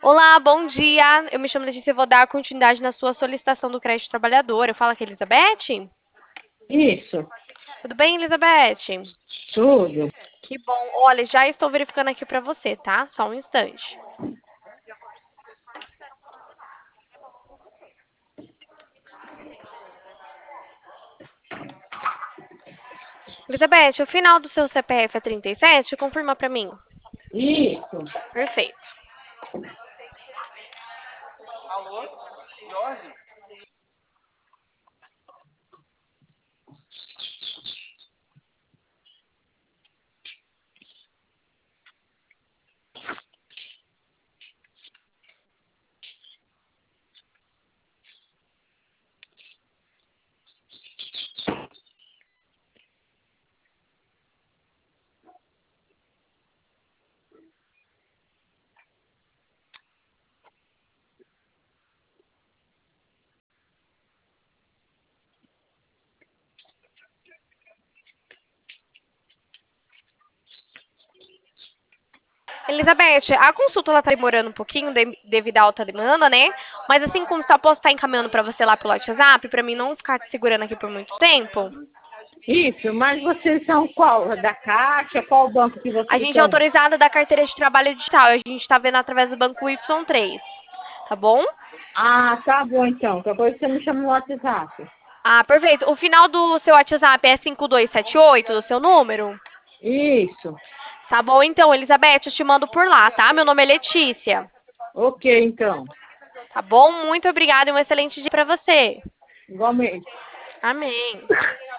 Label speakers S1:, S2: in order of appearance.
S1: Olá, bom dia. Eu me chamo Letícia e vou dar continuidade na sua solicitação do crédito trabalhador. Eu falo com a Elizabeth?
S2: Isso,
S1: Tudo bem, Elizabeth?
S2: tudo.
S1: Que bom. Olha, já estou verificando aqui para você, tá? Só um instante. Elizabeth, o final do seu CPF é 37? Confirma para mim.
S2: Isso.
S1: Perfeito. Elizabeth, a consulta ela tá demorando um pouquinho devido à alta demanda, né? Mas assim como só posso estar encaminhando para você lá pelo WhatsApp, para mim não ficar te segurando aqui por muito tempo.
S2: Isso, mas vocês são qual? Da Caixa? Qual banco que
S1: A
S2: vocês
S1: gente é
S2: são?
S1: autorizada da carteira de trabalho digital. A gente está vendo através do banco Y3. Tá bom?
S2: Ah, tá bom então. Depois você me chama no WhatsApp.
S1: Ah, perfeito. O final do seu WhatsApp é 5278 do seu número?
S2: Isso.
S1: Tá bom, então, Elizabeth, eu te mando por lá, tá? Meu nome é Letícia.
S2: Ok, então.
S1: Tá bom? Muito obrigada e um excelente dia pra você.
S2: Igualmente.
S1: Amém.